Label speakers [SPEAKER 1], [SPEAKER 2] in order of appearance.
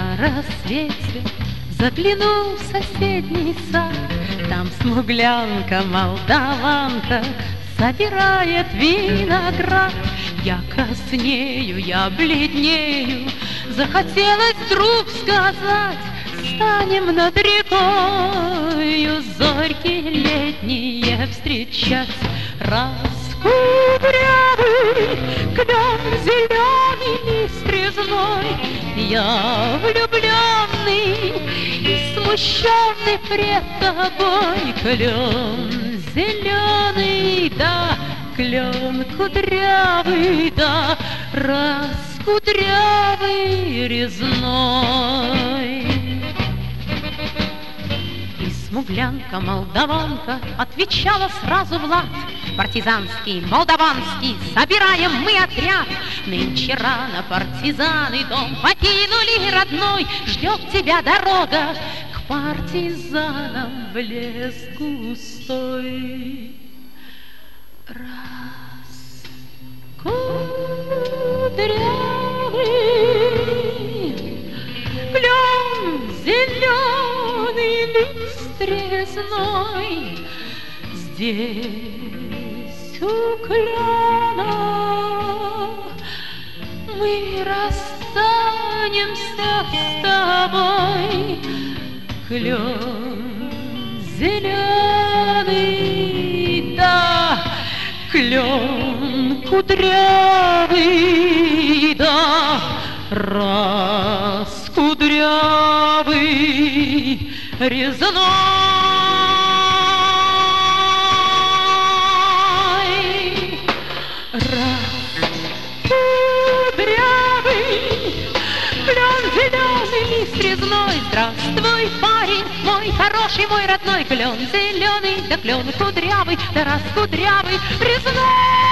[SPEAKER 1] На рассвете загляну в соседний сад, там смуглянка, молдаванка собирает виноград. Я краснею, я бледнею, захотелось вдруг сказать: станем над рекою зорьки летние встречать. Раскудрявый клен зеленый лист резной, я влюбленный и смущенный пред тобой. Клен зеленый, да, клен кудрявый, да, раскудрявый резной. И смуглянка, молдаванка отвечала сразу в лад: партизанский, молдаванский, собираем мы отряд. Нынче рано партизаны дом покинули родной, ждет тебя дорога к партизанам в лес густой. Раскудрявый клен зеленый лист резной, здесь у клена мы расстанемся с тобой. Клен зеленый, да, клен кудрявый, да, раскудрявый резной. Раскудрявый клен зеленый лист резной, здравствуй, парень мой хороший, мой родной. Клен зеленый, да клен кудрявый, да раскудрявый резной.